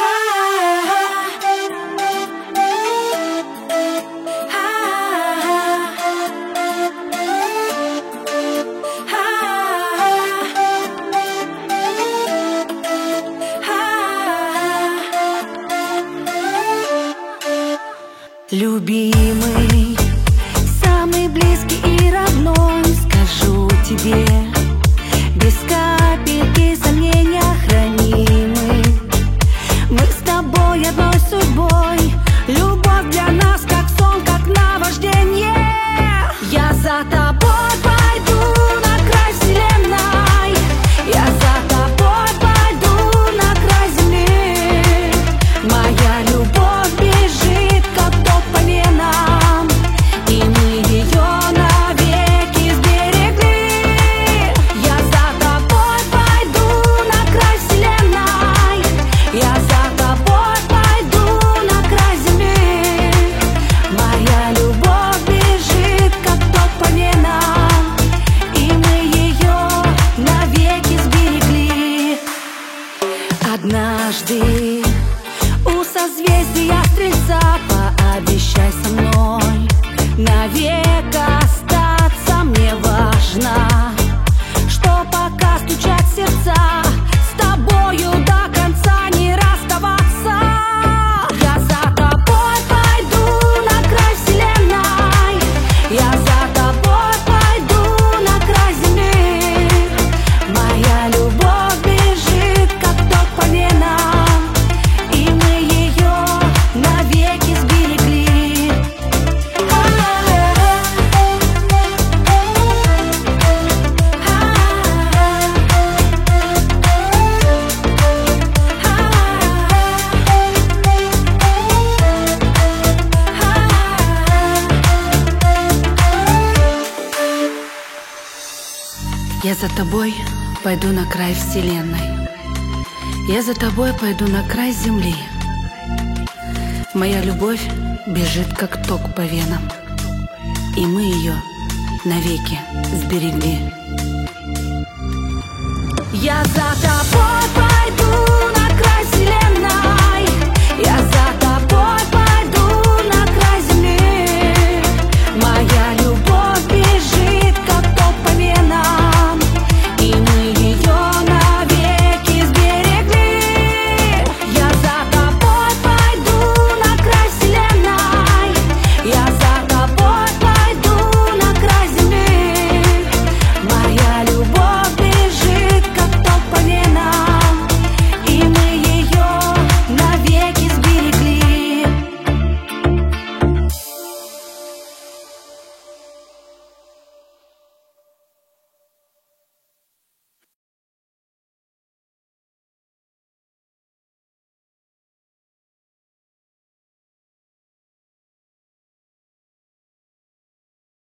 Любимый, самый близкий и родной, скажу тебе, без капельки сомнения хранимы. Мы с тобой одной судьбой, любовь для нас как сон, как наваждение. Я за тобой пойду на край вселенной, я за тобой пойду на край земли. Моя любовь бежит, как ток по венам, и мы ее навеки сберегли. Я за тобой пойду на край вселенной, я за тобой пойду на край земли. Моя любовь бежит, как ток по венам, и мы ее навеки сберегли. Однажды у созвездия Стрельца пообещай со мной навек остаться. Мне важно, что пока стучат сердца, с тобою до конца не расставаться. Я за тобой пойду на край вселенной, я за тобой пойду на край земли. Моя любовь бежит, как ток по венам, и мы ее навеки сберегли. Я за тобой пойду на край вселенной, я за тобой пойду на край земли. Моя любовь бежит, как ток по венам, и мы ее навеки сберегли. Я за тобой